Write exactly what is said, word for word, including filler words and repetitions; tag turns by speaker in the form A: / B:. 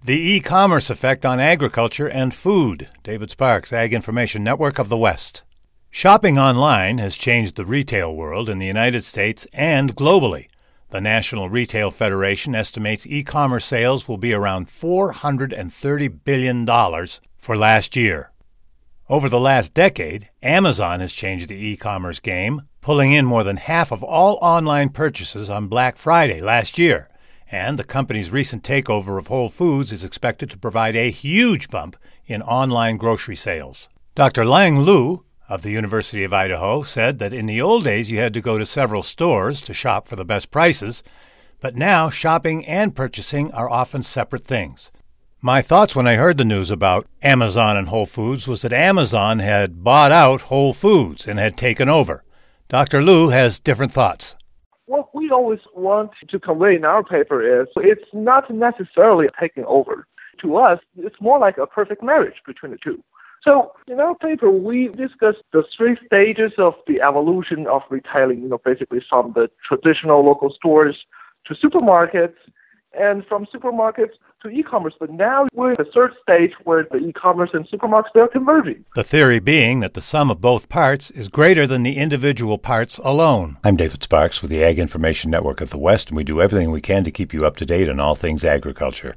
A: The e-commerce effect on agriculture and food. David Sparks, Ag Information Network of the West. Shopping online has changed the retail world in the United States and globally. The National Retail Federation estimates e-commerce sales will be around four hundred thirty billion dollars for last year. Over the last decade, Amazon has changed the e-commerce game, pulling in more than half of all online purchases on Black Friday last year. And the company's recent takeover of Whole Foods is expected to provide a huge bump in online grocery sales. Doctor Lang Lu of the University of Idaho said that in the old days you had to go to several stores to shop for the best prices, but now shopping and purchasing are often separate things. My thoughts when I heard the news about Amazon and Whole Foods was that Amazon had bought out Whole Foods and had taken over. Doctor Lu has different thoughts.
B: What we always want to convey in our paper is it's not necessarily taking over. To us, it's more like a perfect marriage between the two. So in our paper, we discuss the three stages of the evolution of retailing, you know, basically from the traditional local stores to supermarkets and from supermarkets to e-commerce. But now we're in the third stage where the e-commerce and supermarkets are converging.
A: The theory being that the sum of both parts is greater than the individual parts alone. I'm David Sparks with the Ag Information Network of the West, and we do everything we can to keep you up to date on all things agriculture.